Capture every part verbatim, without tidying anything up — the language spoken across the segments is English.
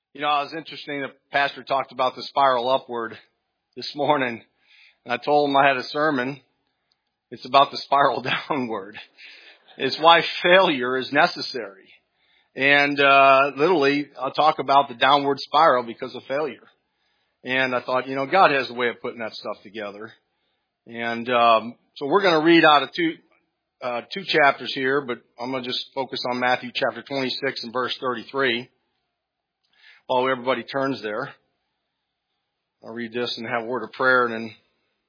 You know, it was interesting that Pastor talked about the spiral upward this morning. And I told him I had a sermon. It's about the spiral downward. It's why failure is necessary. And uh literally, I'll talk about the downward spiral because of failure. And I thought, you know, God has a way of putting that stuff together. And um so we're going to read out of two uh two chapters here, but I'm going to just focus on Matthew chapter twenty-six and verse thirty-three. While everybody turns there, I'll read this and have a word of prayer, and then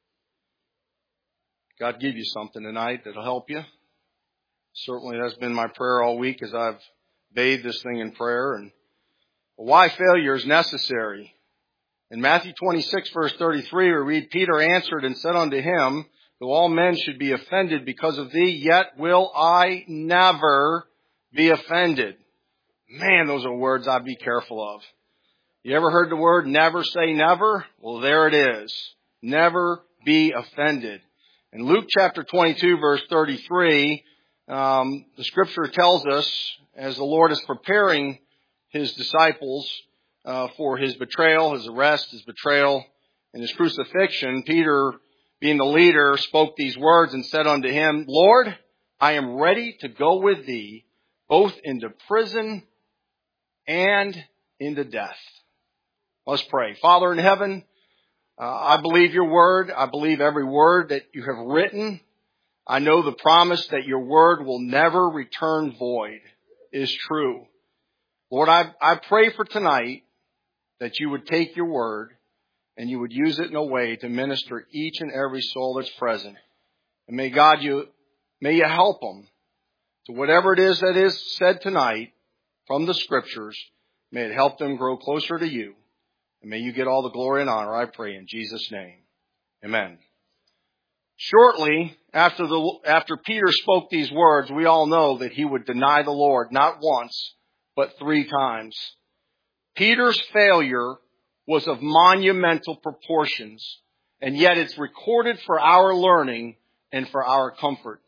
God give you something tonight that'll help you. Certainly that's been my prayer all week as I've bathed this thing in prayer. And why failure is necessary. In Matthew twenty-six, verse thirty-three, we read, Peter answered and said unto him, though all men should be offended because of thee, yet will I never be offended. Man, those are words I'd be careful of. You ever heard the word never say never? Well, there it is. Never be offended. In Luke chapter twenty-two, verse thirty-three, um, the scripture tells us, as the Lord is preparing his disciples uh, for his betrayal, his arrest, his betrayal, and his crucifixion, Peter, being the leader, spoke these words and said unto him, Lord, I am ready to go with thee, both into prison and into death. Let's pray. Father in heaven, uh, I believe your word. I believe every word that you have written. I know the promise that your word will never return void is true. Lord, I, I pray for tonight that you would take your word and you would use it in a way to minister each and every soul that's present. And may God, you, may you help them to whatever it is that is said tonight from the scriptures. May it help them grow closer to you. And may you get all the glory and honor, I pray, in Jesus' name. Amen. Shortly after the, after Peter spoke these words, we all know that he would deny the Lord not once, but three times. Peter's failure was of monumental proportions, and yet it's recorded for our learning and for our comfort.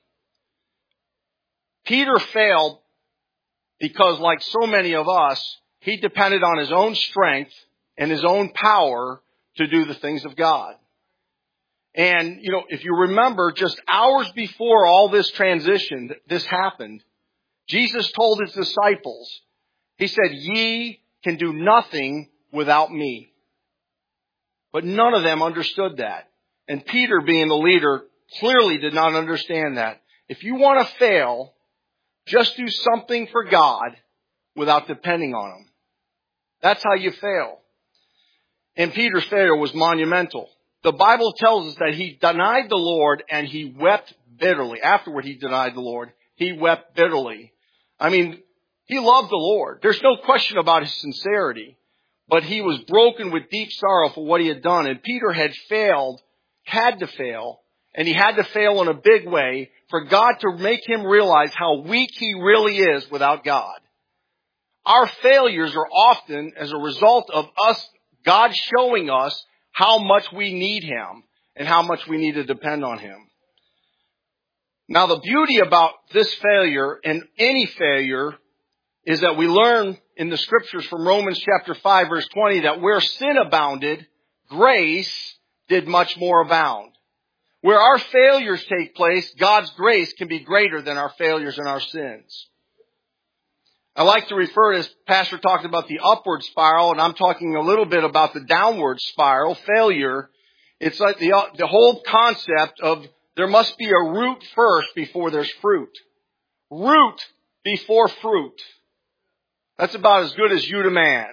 Peter failed because, like so many of us, he depended on his own strength and his own power to do the things of God. And, you know, if you remember, just hours before all this transition, this happened, Jesus told his disciples, he said, ye can do nothing without me. But none of them understood that. And Peter, being the leader, clearly did not understand that. If you want to fail, just do something for God without depending on him. That's how you fail. And Peter's failure was monumental. The Bible tells us that he denied the Lord and he wept bitterly. Afterward, he denied the Lord. He wept bitterly. I mean, he loved the Lord. There's no question about his sincerity. But he was broken with deep sorrow for what he had done. And Peter had failed, had to fail, and he had to fail in a big way for God to make him realize how weak he really is without God. Our failures are often as a result of us, God showing us how much we need him and how much we need to depend on him. Now, the beauty about this failure and any failure is that we learn in the scriptures from Romans chapter five, verse twenty, that where sin abounded, grace did much more abound. Where our failures take place, God's grace can be greater than our failures and our sins. I like to refer to, as Pastor talked about, the upward spiral, and I'm talking a little bit about the downward spiral, failure. It's like the, the whole concept of there must be a root first before there's fruit. Root before fruit. That's about as good as you to man.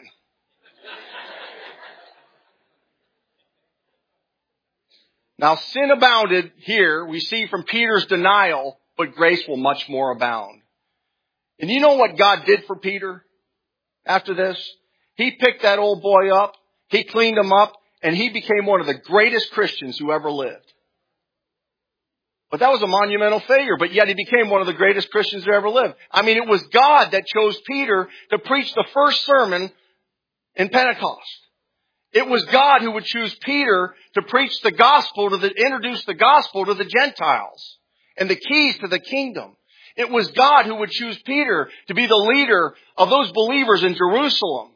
Now, sin abounded here, we see from Peter's denial, but grace will much more abound. And you know what God did for Peter after this? He picked that old boy up, he cleaned him up, and he became one of the greatest Christians who ever lived. But that was a monumental failure, but yet he became one of the greatest Christians who ever lived. I mean, it was God that chose Peter to preach the first sermon in Pentecost. It was God who would choose Peter to preach the gospel, to the, introduce the gospel to the Gentiles and the keys to the kingdom. It was God who would choose Peter to be the leader of those believers in Jerusalem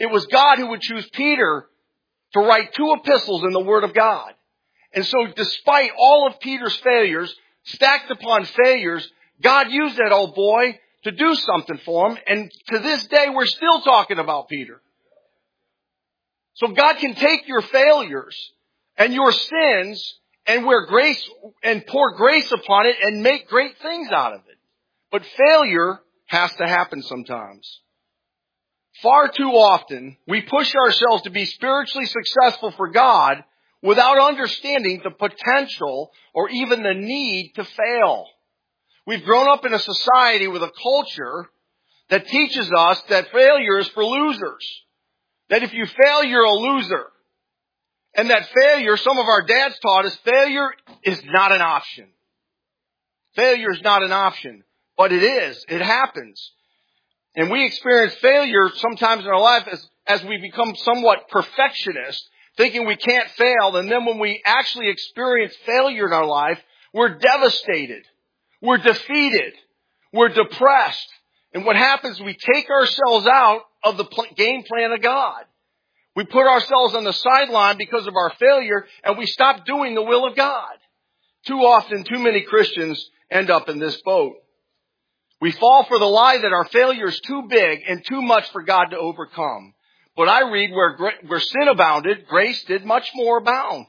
it was God who would choose Peter to write two epistles in the Word of God. And so despite all of Peter's failures, stacked upon failures, God used that old boy to do something for him. And to this day, we're still talking about Peter. So God can take your failures and your sins and wear grace and pour grace upon it and make great things out of it. But failure has to happen sometimes. Far too often, we push ourselves to be spiritually successful for God without understanding the potential or even the need to fail. We've grown up in a society with a culture that teaches us that failure is for losers. That if you fail, you're a loser. And that failure, some of our dads taught us, failure is not an option. Failure is not an option. But it is. It happens. And we experience failure sometimes in our life as, as we become somewhat perfectionist, thinking we can't fail. And then when we actually experience failure in our life, we're devastated. We're defeated. We're depressed. And what happens, we take ourselves out of the pl- game plan of God. We put ourselves on the sideline because of our failure, and we stop doing the will of God. Too often, too many Christians end up in this boat. We fall for the lie that our failure is too big and too much for God to overcome. But I read where, where sin abounded, grace did much more abound.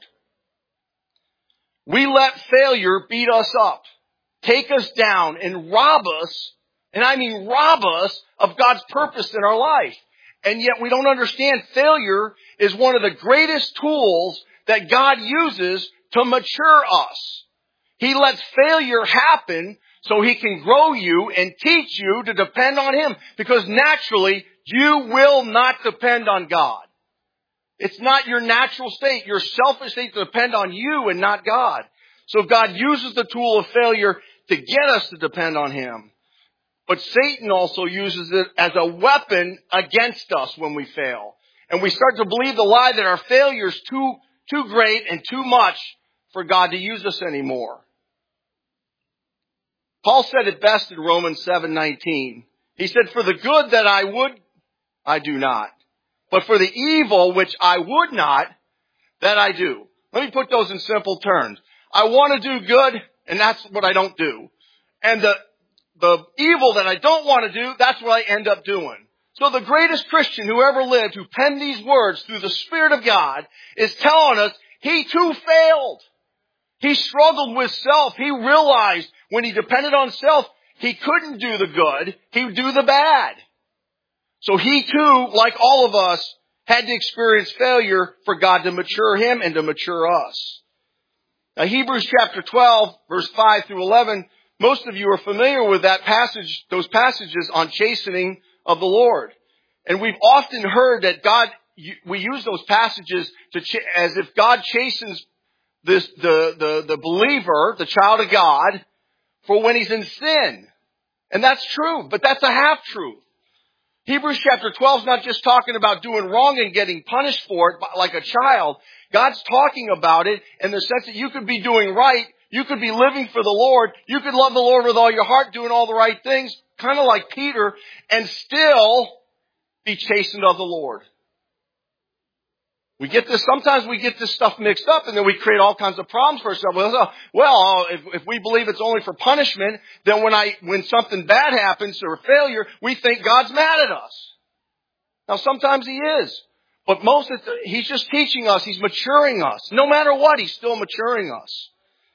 We let failure beat us up, take us down, and rob us, and I mean rob us of God's purpose in our life. And yet we don't understand failure is one of the greatest tools that God uses to mature us. He lets failure happen so He can grow you and teach you to depend on Him. Because naturally, you will not depend on God. It's not your natural state, your selfish state to depend on you and not God. So God uses the tool of failure to get us to depend on Him. But Satan also uses it as a weapon against us when we fail. And we start to believe the lie that our failure is too, too great and too much for God to use us anymore. Paul said it best in Romans seven nineteen. He said, "For the good that I would, I do not. But for the evil which I would not, that I do." Let me put those in simple terms. I want to do good, and that's what I don't do. And the The evil that I don't want to do, that's what I end up doing. So the greatest Christian who ever lived, who penned these words through the Spirit of God, is telling us he too failed. He struggled with self. He realized when he depended on self, he couldn't do the good. He would do the bad. So he too, like all of us, had to experience failure for God to mature him and to mature us. Now Hebrews chapter twelve, verse five through eleven, most of you are familiar with that passage, those passages on chastening of the Lord. And we've often heard that God, we use those passages to as if God chastens this, the, the, the believer, the child of God, for when he's in sin. And that's true, but that's a half-truth. Hebrews chapter twelve is not just talking about doing wrong and getting punished for it like a child. God's talking about it in the sense that you could be doing right. You could be living for the Lord. You could love the Lord with all your heart, doing all the right things, kind of like Peter, and still be chastened of the Lord. We get this, sometimes we get this stuff mixed up, and then we create all kinds of problems for ourselves. Well, well if, if we believe it's only for punishment, then when I, when something bad happens or a failure, we think God's mad at us. Now sometimes He is. But most of the, He's just teaching us, He's maturing us. No matter what, He's still maturing us.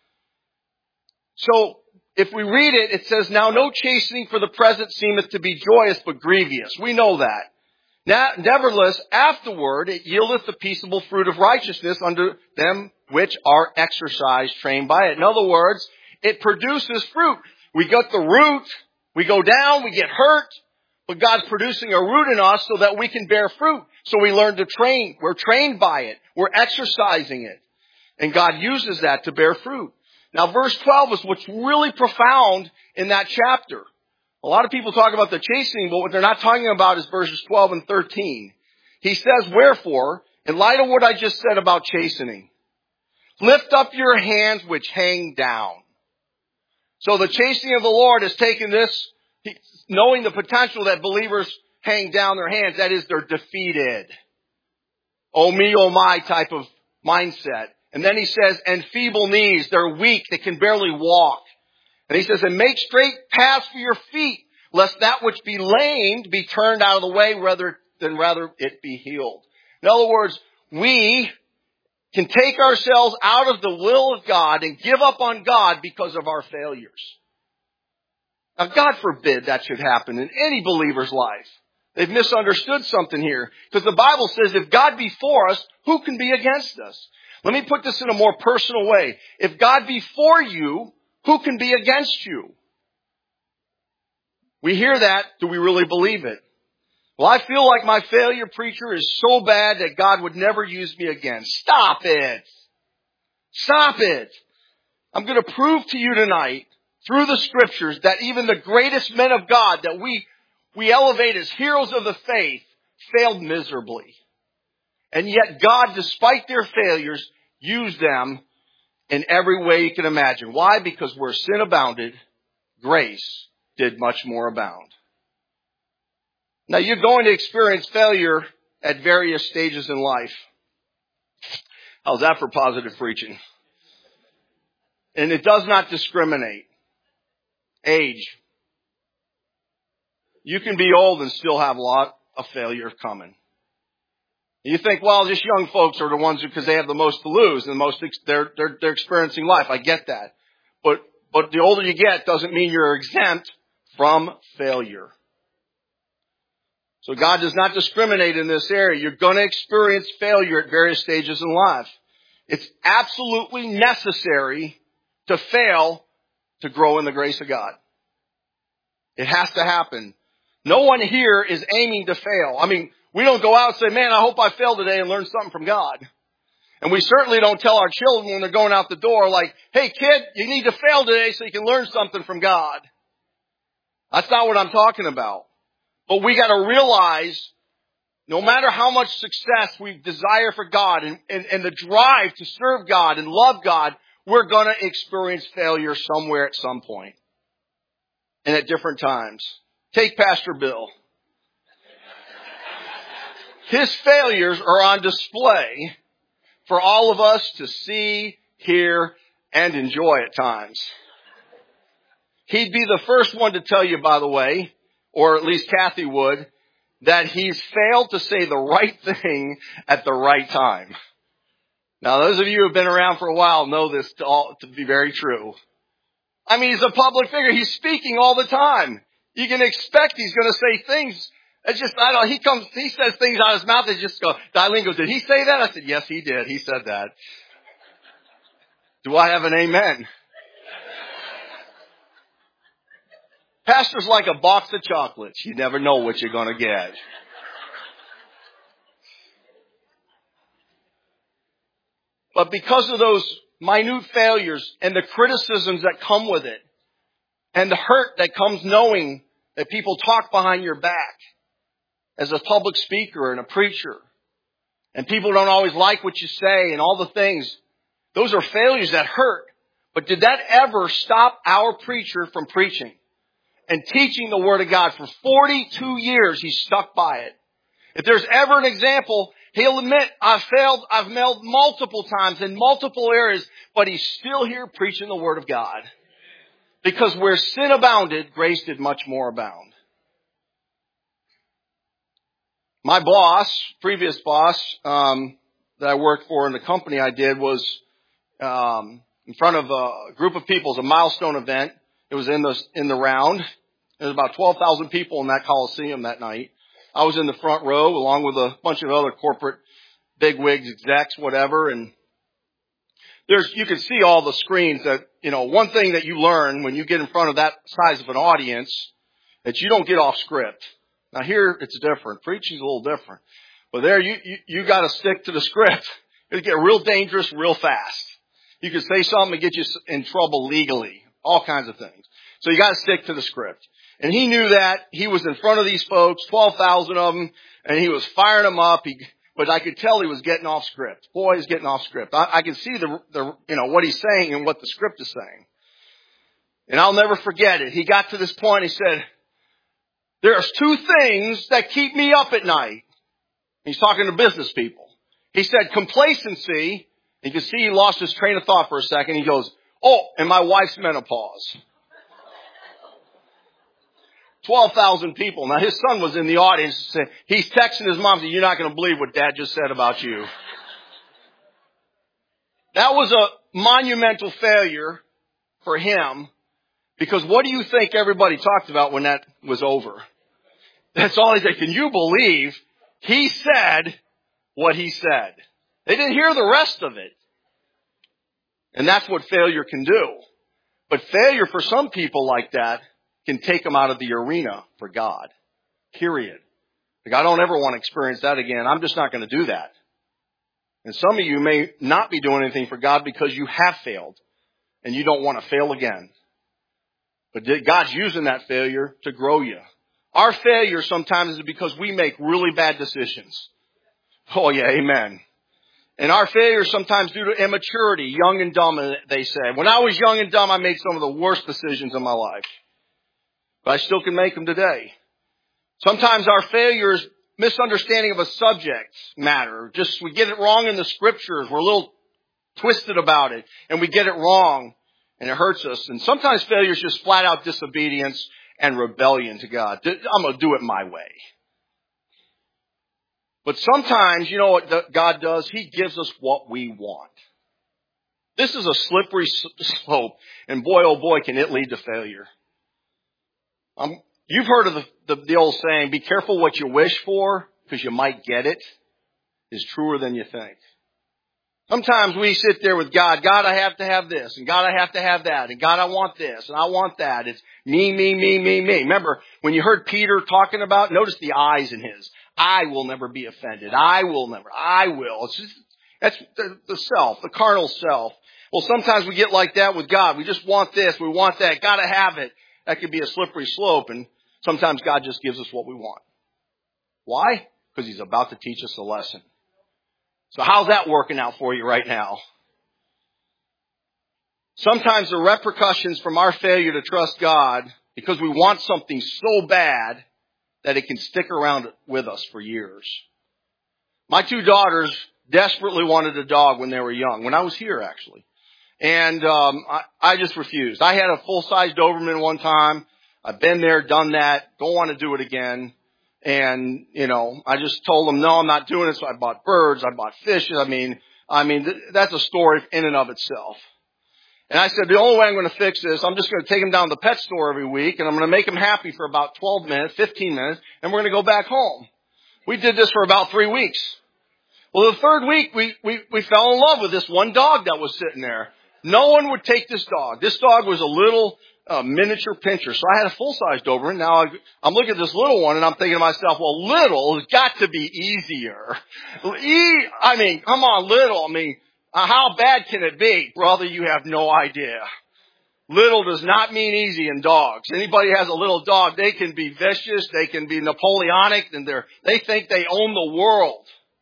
So, if we read it, it says, "Now no chastening for the present seemeth to be joyous, but grievous." We know that. Now, nevertheless, afterward it yieldeth the peaceable fruit of righteousness unto them which are exercised, trained by it. In other words, it produces fruit. We got the root, we go down, we get hurt, but God's producing a root in us so that we can bear fruit. So we learn to train. We're trained by it. We're exercising it. And God uses that to bear fruit. Now, verse twelve is what's really profound in that chapter. A lot of people talk about the chastening, but what they're not talking about is verses twelve and thirteen. He says, "Wherefore, in light of what I just said about chastening, lift up your hands which hang down." So the chastening of the Lord has taken this, knowing the potential that believers hang down their hands. That is, they're defeated. Oh me, oh my type of mindset. And then he says, and feeble knees, they're weak, they can barely walk. And he says, and make straight paths for your feet, lest that which be lamed be turned out of the way rather than rather it be healed. In other words, we can take ourselves out of the will of God and give up on God because of our failures. Now, God forbid that should happen in any believer's life. They've misunderstood something here. Because the Bible says if God be for us, who can be against us? Let me put this in a more personal way. If God be for you, who can be against you? We hear that. Do we really believe it? Well, I feel like my failure, preacher, is so bad that God would never use me again. Stop it. Stop it. I'm going to prove to you tonight through the scriptures that even the greatest men of God that we, we elevate as heroes of the faith failed miserably. And yet God, despite their failures, used them in every way you can imagine. Why? Because where sin abounded, grace did much more abound. Now, you're going to experience failure at various stages in life. How's that for positive preaching? And it does not discriminate. Age. You can be old and still have a lot of failure coming. You think, well, just young folks are the ones who, because they have the most to lose and the most, they're, they're, they're experiencing life. I get that. But, but the older you get doesn't mean you're exempt from failure. So God does not discriminate in this area. You're going to experience failure at various stages in life. It's absolutely necessary to fail to grow in the grace of God. It has to happen. No one here is aiming to fail. I mean, we don't go out and say, man, I hope I fail today and learn something from God. And we certainly don't tell our children when they're going out the door like, hey kid, you need to fail today so you can learn something from God. That's not what I'm talking about. But we got to realize, no matter how much success we desire for God and, and, and the drive to serve God and love God, we're going to experience failure somewhere at some point and at different times. Take Pastor Bill. His failures are on display for all of us to see, hear, and enjoy at times. He'd be the first one to tell you, by the way, or at least Kathy would, that he's failed to say the right thing at the right time. Now, those of you who have been around for a while know this to, all, to be very true. I mean, he's a public figure. He's speaking all the time. You can expect he's going to say things. It's just, I don't know, he comes, he says things out of his mouth that just go, Darlene goes, did he say that? I said, yes, he did. He said that. Do I have an amen? Pastor's like a box of chocolates. You never know what you're going to get. But because of those minute failures and the criticisms that come with it and the hurt that comes knowing that people talk behind your back as a public speaker and a preacher, and people don't always like what you say and all the things, those are failures that hurt. But did that ever stop our preacher from preaching and teaching the Word of God? For forty-two years, he stuck by it. If there's ever an example, he'll admit, I've failed, I've failed multiple times in multiple areas, but he's still here preaching the Word of God. Because where sin abounded, grace did much more abound. My boss, previous boss, um, that I worked for in the company I did was um, in front of a group of people. It was a milestone event. It was in the in the round. There was about twelve thousand people in that Coliseum that night. I was in the front row along with a bunch of other corporate bigwigs, execs, whatever. And there's you can see all the screens that, you know, one thing that you learn when you get in front of that size of an audience, that you don't get off script. Now here it's different. Preaching's a little different. But there you, you, you got to stick to the script. It'll get real dangerous real fast. You can say something and get you in trouble legally. All kinds of things. So you got to stick to the script. And he knew that. He was in front of these folks, twelve thousand of them, and he was firing them up. He, but I could tell he was getting off script. Boy, he's getting off script. I, I can see the, the, you know, what he's saying and what the script is saying. And I'll never forget it. He got to this point. He said, There's two things that keep me up at night. He's talking to business people. He said complacency. You can see he lost his train of thought for a second. He goes, oh, and my wife's menopause. twelve thousand people. Now his son was in the audience. He's texting his mom, saying, you're not going to believe what Dad just said about you. That was a monumental failure for him, because what do you think everybody talked about when that was over? That's all he said. Can you believe he said what he said? They didn't hear the rest of it. And that's what failure can do. But failure for some people like that can take them out of the arena for God. Period. Like, I don't ever want to experience that again. I'm just not going to do that. And some of you may not be doing anything for God because you have failed and you don't want to fail again. But God's using that failure to grow you. Our failure sometimes is because we make really bad decisions. Oh yeah, amen. And our failure is sometimes due to immaturity, young and dumb, they say. When I was young and dumb, I made some of the worst decisions in my life. But I still can make them today. Sometimes our failure is misunderstanding of a subject matter. Just we get it wrong in the scriptures. We're a little twisted about it, and we get it wrong, and it hurts us. And sometimes failure is just flat out disobedience and rebellion to God. I'm going to do it my way. But sometimes, you know what God does? He gives us what we want. This is a slippery slope, and boy, oh boy, can it lead to failure. Um, you've heard of the, the, the old saying, be careful what you wish for, because you might get it, is truer than you think. Sometimes we sit there with God, God, I have to have this, and God, I have to have that, and God, I want this, and I want that. It's me, me, me, me, me. Remember, when you heard Peter talking about, notice the I's in his. I will never be offended. I will never. I will. It's just, that's the, the self, the carnal self. Well, sometimes we get like that with God. We just want this. We want that. Got to have it. That could be a slippery slope. And sometimes God just gives us what we want. Why? Because He's about to teach us a lesson. So how's that working out for you right now? Sometimes the repercussions from our failure to trust God, because we want something so bad that it can stick around with us for years. My two daughters desperately wanted a dog when they were young, when I was here actually. And um I, I just refused. I had a full-size Doberman one time. I've been there, done that, don't want to do it again. And, you know, I just told them, no, I'm not doing it. So I bought birds, I bought fishes. I mean, I mean, th- that's a story in and of itself. And I said, the only way I'm going to fix this, I'm just going to take him down to the pet store every week, and I'm going to make him happy for about twelve minutes, fifteen minutes, and we're going to go back home. We did this for about three weeks. Well, the third week, we, we, we fell in love with this one dog that was sitting there. No one would take this dog. This dog was a little uh, miniature pincher. So I had a full-size Doberman. Now I, I'm looking at this little one, and I'm thinking to myself, well, little has got to be easier. E, I mean, come on, little. I mean, Uh, how bad can it be? Brother, you have no idea. Little does not mean easy in dogs. Anybody has a little dog, they can be vicious, they can be Napoleonic, and they're, they think they own the world.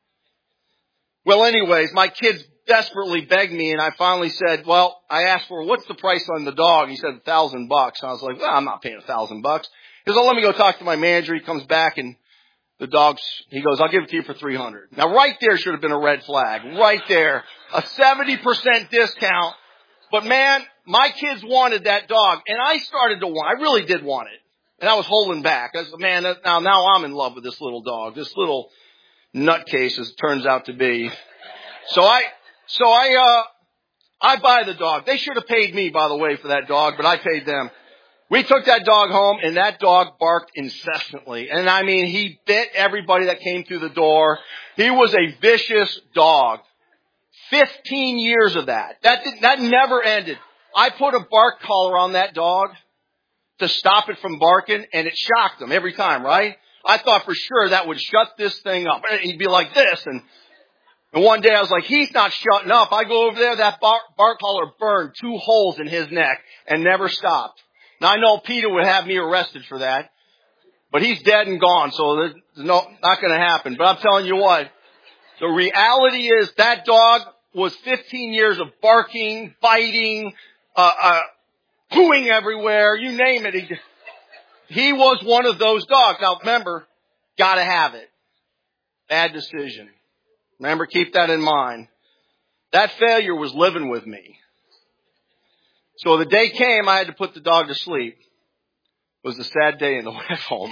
Well, anyways, my kids desperately begged me, and I finally said, well, I asked for, what's the price on the dog? He said, a thousand bucks. And I was like, well, I'm not paying a thousand bucks. He goes, oh, let me go talk to my manager. He comes back, and the dog's, he goes, I'll give it to you for three hundred. Now right there should have been a red flag. Right there. A seventy percent discount. But man, my kids wanted that dog. And I started to want, I really did want it. And I was holding back. I said, man, now, now I'm in love with this little dog. This little nutcase, as it turns out to be. So I, so I, uh, I buy the dog. They should have paid me, by the way, for that dog, but I paid them. We took that dog home, and that dog barked incessantly. And I mean, he bit everybody that came through the door. He was a vicious dog. Fifteen years of that. That did, that never ended. I put a bark collar on that dog to stop it from barking, and it shocked him every time, right? I thought for sure that would shut this thing up. He'd be like this, and and one day I was like, he's not shutting up. I go over there, that bark, bark collar burned two holes in his neck and never stopped. Now, I know Peter would have me arrested for that, but he's dead and gone, so there's no, not going to happen. But I'm telling you what, the reality is that dog was fifteen years of barking, biting, uh, uh, pooing everywhere, you name it. He, he was one of those dogs. Now remember, gotta have it. Bad decision. Remember, keep that in mind. That failure was living with me. So the day came, I had to put the dog to sleep. It was a sad day in the wife home.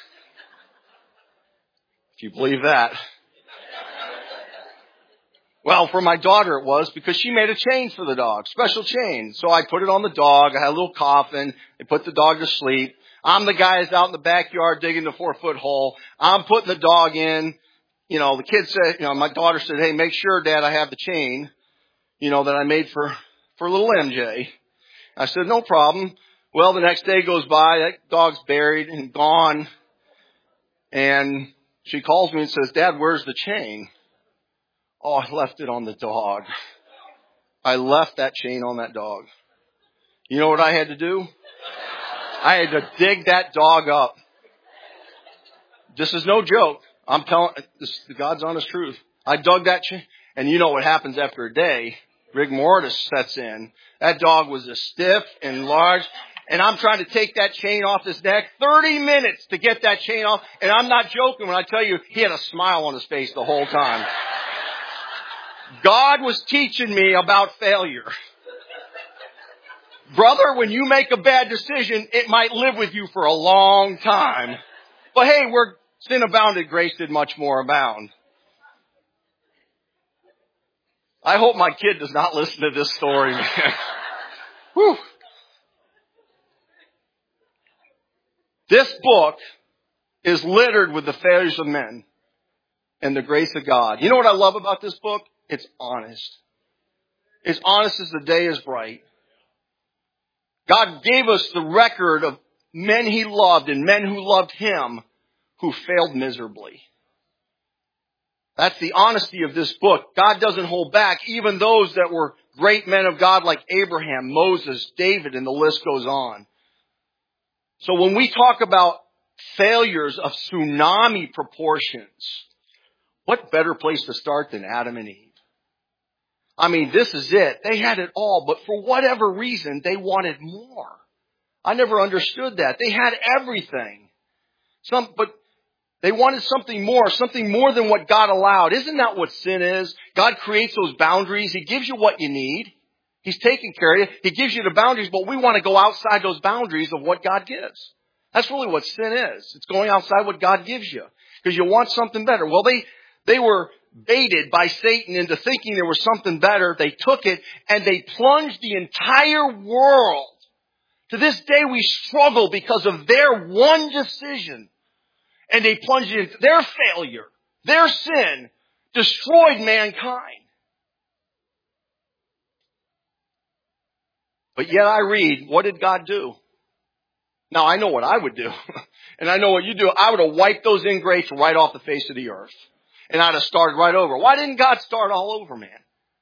If you believe that. Well, for my daughter it was, because she made a chain for the dog, special chain. So I put it on the dog. I had a little coffin. I put the dog to sleep. I'm the guy that's out in the backyard digging the four foot hole. I'm putting the dog in. You know, the kid said, you know, my daughter said, hey, make sure, Dad, I have the chain, you know, that I made for, for little M J. I said, no problem. Well, the next day goes by. That dog's buried and gone. And she calls me and says, Dad, where's the chain? Oh, I left it on the dog. I left that chain on that dog. You know what I had to do? I had to dig that dog up. This is no joke. I'm telling, this is the God's honest truth. I dug that chain, and you know what happens after a day. Rigor mortis sets in. That dog was as stiff and large, and I'm trying to take that chain off his neck. thirty minutes to get that chain off, and I'm not joking when I tell you he had a smile on his face the whole time. God was teaching me about failure. Brother, when you make a bad decision, it might live with you for a long time. But hey, where sin abounded, grace did much more abound. I hope my kid does not listen to this story, man. Whew. This book is littered with the failures of men and the grace of God. You know what I love about this book? It's honest. It's honest as the day is bright. God gave us the record of men he loved and men who loved him who failed miserably. That's the honesty of this book. God doesn't hold back even those that were great men of God like Abraham, Moses, David, and the list goes on. So when we talk about failures of tsunami proportions, what better place to start than Adam and Eve? I mean, this is it. They had it all, but for whatever reason, they wanted more. I never understood that. They had everything. Some, but they wanted something more, something more than what God allowed. Isn't that what sin is? God creates those boundaries. He gives you what you need. He's taking care of you. He gives you the boundaries, but we want to go outside those boundaries of what God gives. That's really what sin is. It's going outside what God gives you because you want something better. Well, they, they were baited by Satan into thinking there was something better. They took it and they plunged the entire world. To this day we struggle because of their one decision. And they plunged it into their failure. Their sin destroyed mankind. But yet I read, what did God do? Now I know what I would do. And I know what you do. I would have wiped those ingrates right off the face of the earth. And I'd have started right over. Why didn't God start all over, man?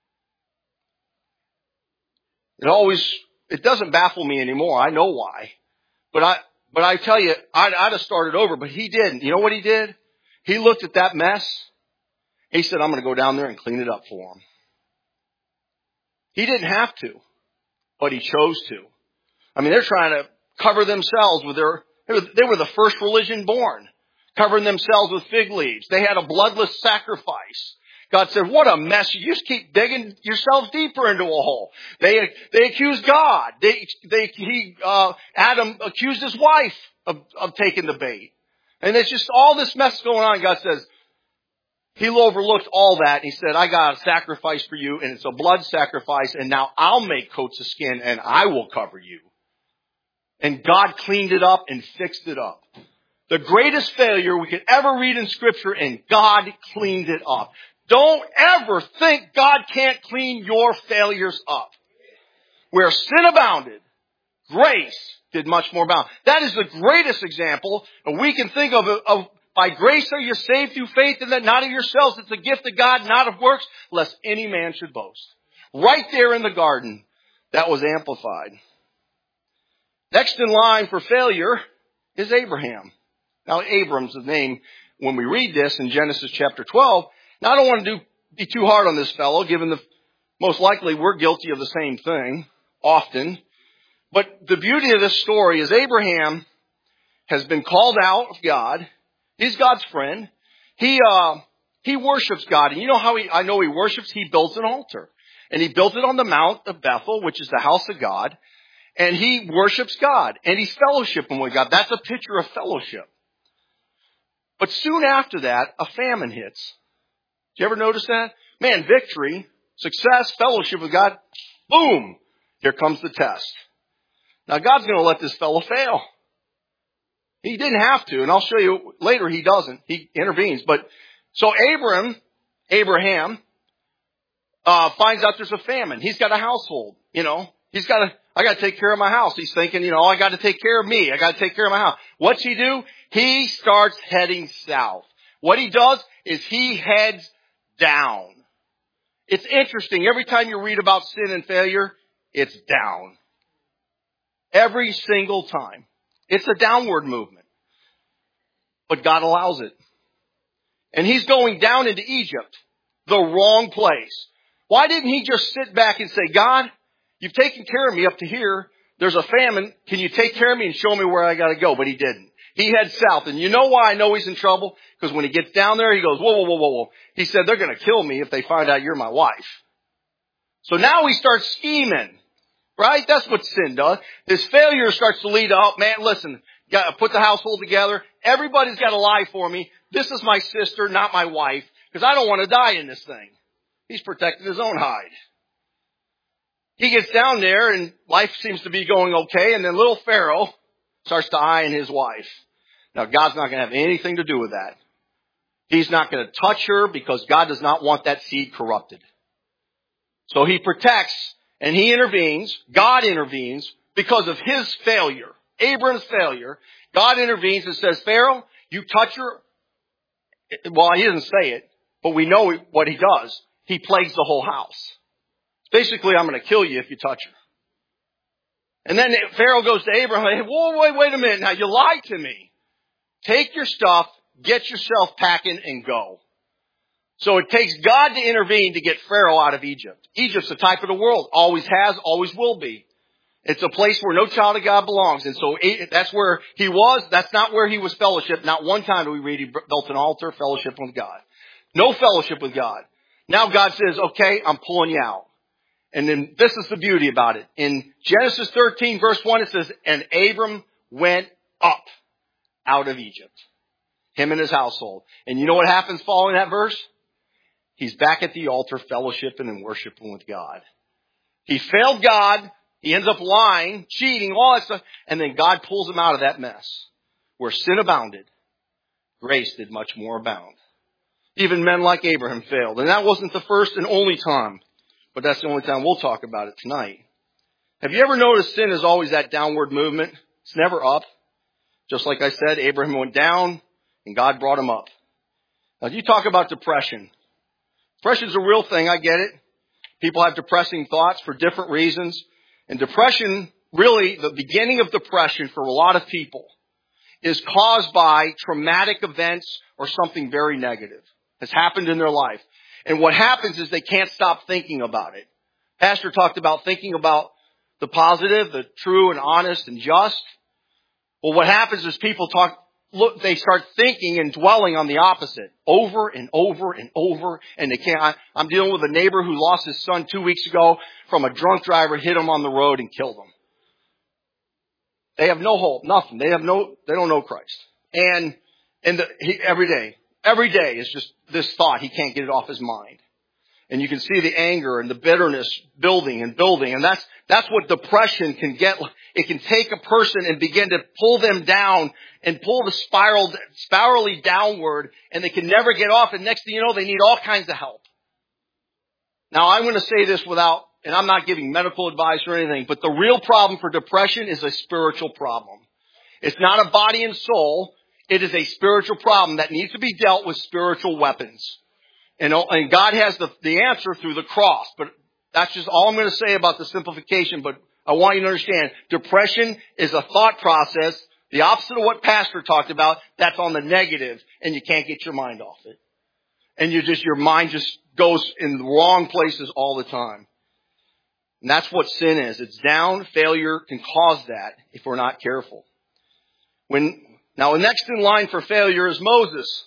It always, it doesn't baffle me anymore. I know why. But I, but I tell you, I'd, I'd have started over, but he didn't. You know what he did? He looked at that mess. He said, I'm going to go down there and clean it up for him. He didn't have to, but he chose to. I mean, they're trying to cover themselves with their, they were, they were the first religion born. Covering themselves with fig leaves. They had a bloodless sacrifice. God said, what a mess. You just keep digging yourselves deeper into a hole. They, they accused God. They, they, he, uh, Adam accused his wife of, of taking the bait. And it's just all this mess going on. God says, he overlooked all that. He said, I got a sacrifice for you and it's a blood sacrifice. And now I'll make coats of skin and I will cover you. And God cleaned it up and fixed it up. The greatest failure we could ever read in Scripture, and God cleaned it up. Don't ever think God can't clean your failures up. Where sin abounded, grace did much more abound. That is the greatest example, and we can think of, of by grace are you saved through faith, and that not of yourselves. It's a gift of God, not of works, lest any man should boast. Right there in the garden, that was amplified. Next in line for failure is Abraham. Now, Abram's the name when we read this in Genesis chapter twelve. Now, I don't want to do, be too hard on this fellow, given the most likely we're guilty of the same thing often. But the beauty of this story is Abraham has been called out of God. He's God's friend. He, uh, he worships God. And you know how he, I know he worships? He builds an altar. And he built it on the Mount of Bethel, which is the house of God. And he worships God. And he's fellowshipping with God. That's a picture of fellowship. But soon after that, a famine hits. Did you ever notice that? Man, victory, success, fellowship with God. Boom! Here comes the test. Now God's going to let this fellow fail. He didn't have to, and I'll show you later he doesn't. He intervenes. But so Abram, Abraham, uh, finds out there's a famine. He's got a household, you know. He's got to, I got to take care of my house. He's thinking, you know, I got to take care of me. I got to take care of my house. What's he do? He starts heading south. What he does is he heads down. It's interesting. Every time you read about sin and failure, it's down. Every single time. It's a downward movement. But God allows it. And he's going down into Egypt, the wrong place. Why didn't he just sit back and say, God, you've taken care of me up to here. There's a famine. Can you take care of me and show me where I got to go? But he didn't. He heads south. And you know why I know he's in trouble? Because when he gets down there, he goes, whoa, whoa, whoa, whoa, whoa. He said, they're going to kill me if they find out you're my wife. So now he starts scheming. Right? That's what sin does. His failure starts to lead up. Man, listen, got to put the household together. Everybody's got to lie for me. This is my sister, not my wife, because I don't want to die in this thing. He's protecting his own hide. He gets down there and life seems to be going okay. And then little Pharaoh starts to eyeing his wife. Now, God's not going to have anything to do with that. He's not going to touch her because God does not want that seed corrupted. So he protects. And he intervenes, God intervenes because of his failure, Abram's failure. God intervenes and says, Pharaoh, you touch her. Well, he doesn't say it, but we know what he does. He plagues the whole house. Basically, I'm going to kill you if you touch her. And then Pharaoh goes to Abraham, hey, whoa, wait, wait a minute. Now, you lied to me. Take your stuff, get yourself packing, and go. So it takes God to intervene to get Pharaoh out of Egypt. Egypt's the type of the world. Always has, always will be. It's a place where no child of God belongs. And so that's where he was. That's not where he was fellowship. Not one time do we read he built an altar, fellowship with God. No fellowship with God. Now God says, okay, I'm pulling you out. And then this is the beauty about it. In Genesis thirteen verse one it says, and Abram went up out of Egypt. Him and his household. And you know what happens following that verse? He's back at the altar fellowshipping and worshiping with God. He failed God. He ends up lying, cheating, all that stuff. And then God pulls him out of that mess. Where sin abounded, grace did much more abound. Even men like Abraham failed. And that wasn't the first and only time. But that's the only time we'll talk about it tonight. Have you ever noticed sin is always that downward movement? It's never up. Just like I said, Abraham went down and God brought him up. Now you talk about depression. Depression's a real thing, I get it. People have depressing thoughts for different reasons. And depression, really, the beginning of depression for a lot of people is caused by traumatic events or something very negative has happened in their life. And what happens is they can't stop thinking about it. Pastor talked about thinking about the positive, the true and honest and just. Well, what happens is people talk, look, they start thinking and dwelling on the opposite over and over and over. And they can't. I, I'm dealing with a neighbor who lost his son two weeks ago from a drunk driver, hit him on the road and killed him. They have no hope, nothing. They have no, they don't know Christ. And, and the, he, every day, every day is just this thought. He can't get it off his mind. And you can see the anger and the bitterness building and building. And that's, that's what depression can get. It can take a person and begin to pull them down and pull the spiral, spirally downward, and they can never get off. And next thing you know, they need all kinds of help. Now, I'm going to say this without, and I'm not giving medical advice or anything, but the real problem for depression is a spiritual problem. It's not a body and soul. It is a spiritual problem that needs to be dealt with spiritual weapons. And, and God has the, the answer through the cross. But that's just all I'm going to say about the simplification. But I want you to understand, depression is a thought process, the opposite of what Pastor talked about, that's on the negative, and you can't get your mind off it. And you just, your mind just goes in the wrong places all the time. And that's what sin is. It's down. Failure can cause that if we're not careful. When Now, next in line for failure is Moses.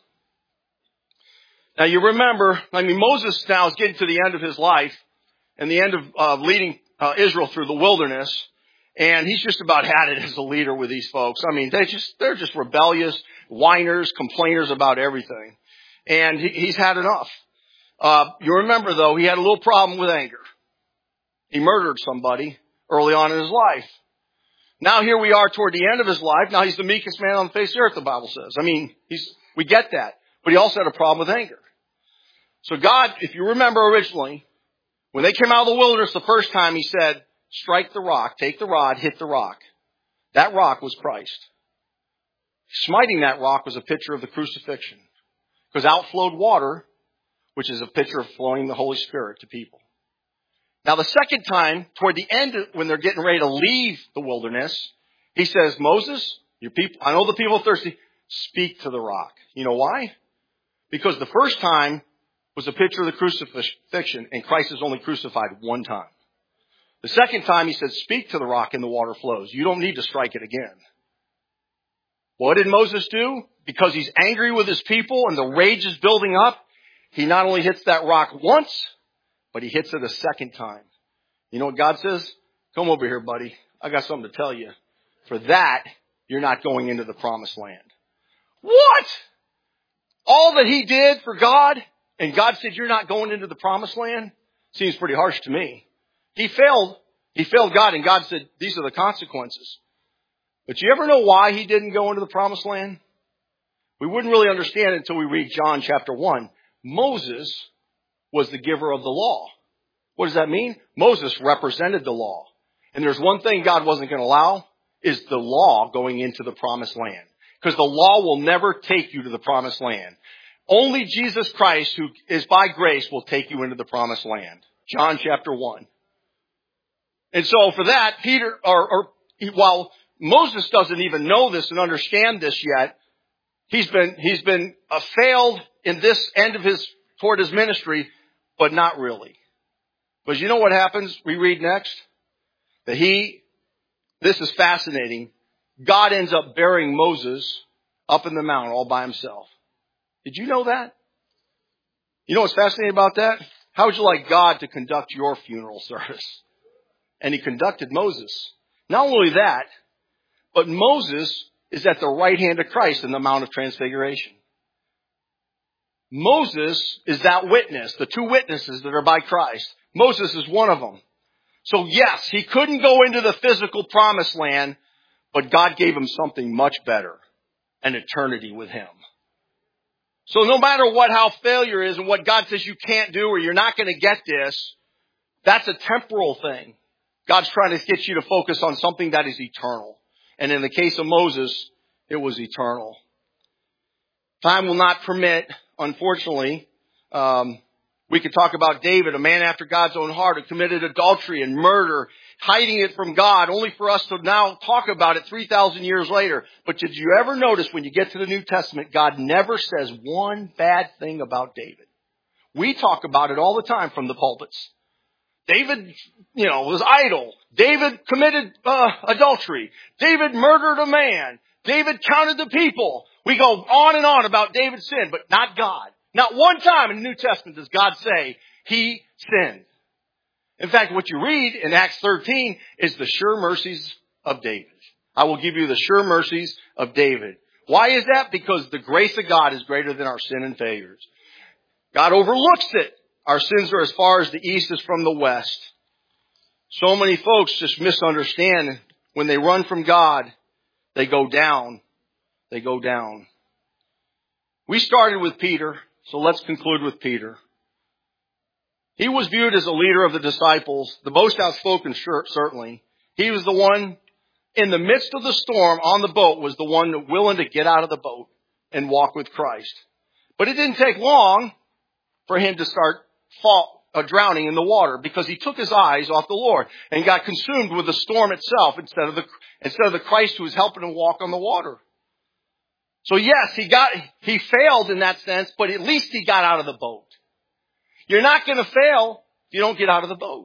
Now, you remember, I mean, Moses now is getting to the end of his life and the end of uh, leading uh, Israel through the wilderness. And he's just about had it as a leader with these folks. I mean, they just, they're just rebellious, whiners, complainers about everything. And he, he's had enough. Uh, you remember, though, he had a little problem with anger. He murdered somebody early on in his life. Now here we are toward the end of his life. Now he's the meekest man on the face of the earth, the Bible says. I mean, he's, we get that. But he also had a problem with anger. So God, if you remember originally, when they came out of the wilderness the first time, he said, strike the rock, take the rod, hit the rock. That rock was Christ. Smiting that rock was a picture of the crucifixion. Because out flowed water, which is a picture of flowing the Holy Spirit to people. Now the second time, toward the end, when they're getting ready to leave the wilderness, he says, Moses, your people, I know the people are thirsty, speak to the rock. You know why? Because the first time was a picture of the crucifixion, and Christ is only crucified one time. The second time he said, speak to the rock and the water flows. You don't need to strike it again. What did Moses do? Because he's angry with his people and the rage is building up, he not only hits that rock once, but he hits it a second time. You know what God says? Come over here, buddy. I got something to tell you. For that, you're not going into the promised land. What? All that he did for God, and God said you're not going into the promised land? Seems pretty harsh to me. He failed. He failed God, and God said, these are the consequences. But you ever know why he didn't go into the promised land? We wouldn't really understand it until we read John chapter one. Moses was the giver of the law. What does that mean? Moses represented the law. And there's one thing God wasn't going to allow, is the law going into the promised land. Because the law will never take you to the promised land. Only Jesus Christ, who is by grace, will take you into the promised land. John chapter one. And so for that, Peter, or, or while Moses doesn't even know this and understand this yet, he's been, he's been uh, failed in this end of his, toward his ministry, but not really. Because you know what happens? We read next. That he, this is fascinating. God ends up burying Moses up in the mountain all by himself. Did you know that? You know what's fascinating about that? How would you like God to conduct your funeral service? And he conducted Moses. Not only that, but Moses is at the right hand of Christ in the Mount of Transfiguration. Moses is that witness, the two witnesses that are by Christ. Moses is one of them. So yes, he couldn't go into the physical promised land, but God gave him something much better, an eternity with him. So no matter what, how failure is and what God says you can't do or you're not going to get this, that's a temporal thing. God's trying to get you to focus on something that is eternal. And in the case of Moses, it was eternal. Time will not permit, unfortunately. Um, we could talk about David, a man after God's own heart, who committed adultery and murder, hiding it from God, only for us to now talk about it three thousand years later. But did you ever notice when you get to the New Testament, God never says one bad thing about David? We talk about it all the time from the pulpits. David, you know, was idle. David committed uh, adultery. David murdered a man. David counted the people. We go on and on about David's sin, but not God. Not one time in the New Testament does God say he sinned. In fact, what you read in Acts thirteen is the sure mercies of David. I will give you the sure mercies of David. Why is that? Because the grace of God is greater than our sin and failures. God overlooks it. Our sins are as far as the east is from the west. So many folks just misunderstand. When they run from God, they go down. They go down. We started with Peter, so let's conclude with Peter. He was viewed as a leader of the disciples, the most outspoken, sure, certainly. He was the one in the midst of the storm on the boat, was the one willing to get out of the boat and walk with Christ. But it didn't take long for him to start fall, uh, drowning in the water, because he took his eyes off the Lord and got consumed with the storm itself instead of the instead of the Christ who was helping him walk on the water. So yes, he got he failed in that sense, but at least he got out of the boat. You're not going to fail if you don't get out of the boat.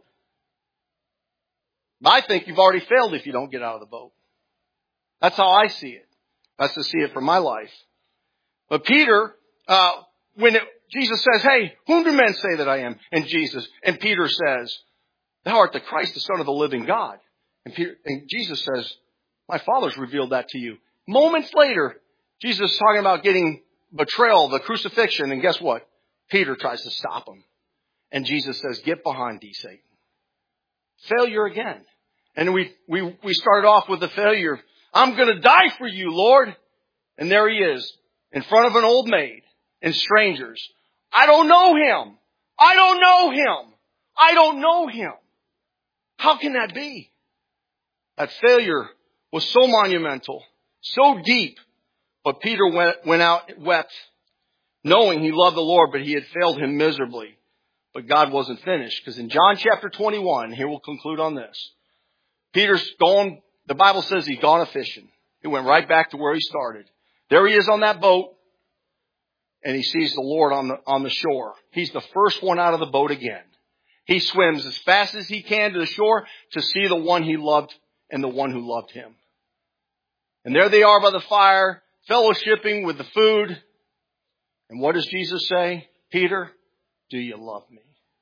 I think you've already failed if you don't get out of the boat. That's how I see it. That's to see it for my life. But Peter, uh, when it, Jesus says, hey, whom do men say that I am? And Jesus, and Peter says, thou art the Christ, the Son of the living God. And, Peter, and Jesus says, my Father's revealed that to you. Moments later, Jesus is talking about getting betrayal, the crucifixion, and guess what? Peter tries to stop him. And Jesus says, get behind thee, Satan. Failure again. And we, we, we started off with the failure. I'm going to die for you, Lord. And there he is in front of an old maid and strangers. I don't know him. I don't know him. I don't know him. How can that be? That failure was so monumental, so deep. But Peter went, went out, wept, knowing he loved the Lord, but he had failed him miserably. But God wasn't finished, because in John chapter twenty-one, here we'll conclude on this. Peter's gone, the Bible says he's gone a-fishing. He went right back to where he started. There he is on that boat, and he sees the Lord on the, on the shore. He's the first one out of the boat again. He swims as fast as he can to the shore to see the one he loved and the one who loved him. And there they are by the fire, fellowshipping with the food. And what does Jesus say? Peter, do you love me?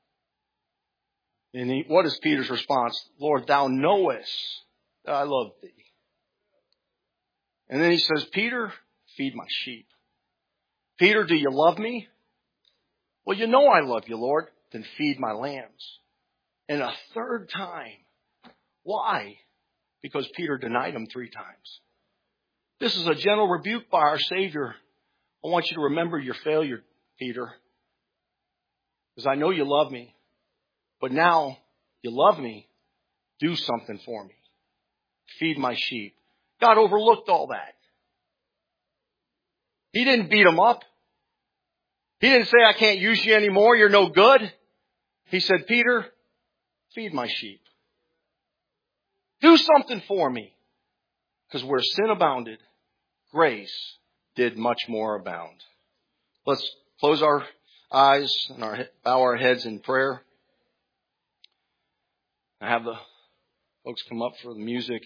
And he, what is Peter's response? Lord, thou knowest that I love thee. And then he says, Peter, feed my sheep. Peter, do you love me? Well, you know I love you, Lord. Then feed my lambs. And a third time. Why? Because Peter denied him three times. This is a gentle rebuke by our Savior. I want you to remember your failure, Peter. Because I know you love me. But now you love me. Do something for me. Feed my sheep. God overlooked all that. He didn't beat him up. He didn't say, I can't use you anymore. You're no good. He said, Peter, feed my sheep. Do something for me. Because where sin abounded, grace did much more abound. Let's close our eyes and our, bow our heads in prayer. I have the folks come up for the music.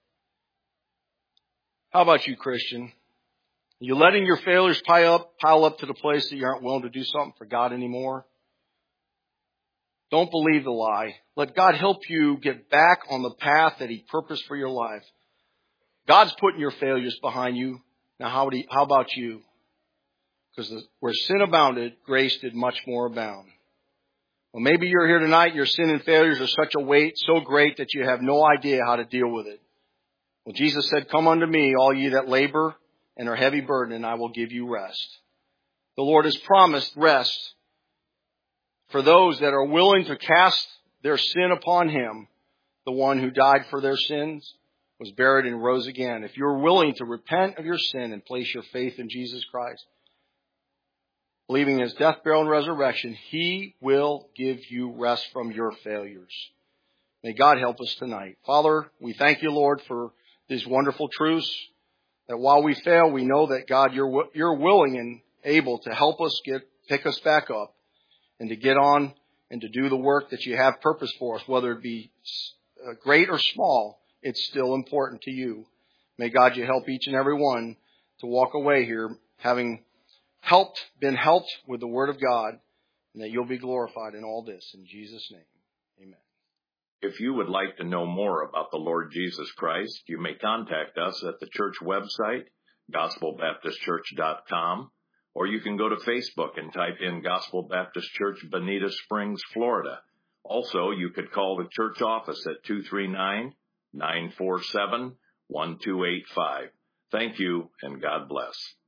How about you, Christian? Are you letting your failures pile up, pile up to the place that you aren't willing to do something for God anymore? Don't believe the lie. Let God help you get back on the path that He purposed for your life. God's putting your failures behind you. Now, how, do you, how about you? Because where sin abounded, grace did much more abound. Well, maybe you're here tonight, your sin and failures are such a weight, so great that you have no idea how to deal with it. Well, Jesus said, come unto me, all ye that labor and are heavy burdened, and I will give you rest. The Lord has promised rest for those that are willing to cast their sin upon Him, the one who died for their sins, was buried and rose again. If you're willing to repent of your sin and place your faith in Jesus Christ, believing in His death, burial, and resurrection, He will give you rest from your failures. May God help us tonight. Father, we thank you, Lord, for these wonderful truths, that while we fail, we know that, God, you're, you're willing and able to help us get, pick us back up and to get on and to do the work that you have purpose for us, whether it be great or small, it's still important to you. May God, you help each and every one to walk away here having helped, been helped with the Word of God, and that you'll be glorified in all this. In Jesus' name, amen. If you would like to know more about the Lord Jesus Christ, you may contact us at the church website, gospel baptist church dot com, or you can go to Facebook and type in Gospel Baptist Church, Bonita Springs, Florida. Also, you could call the church office at two three nine, nine four seven, one two eight five. Thank you, and God bless.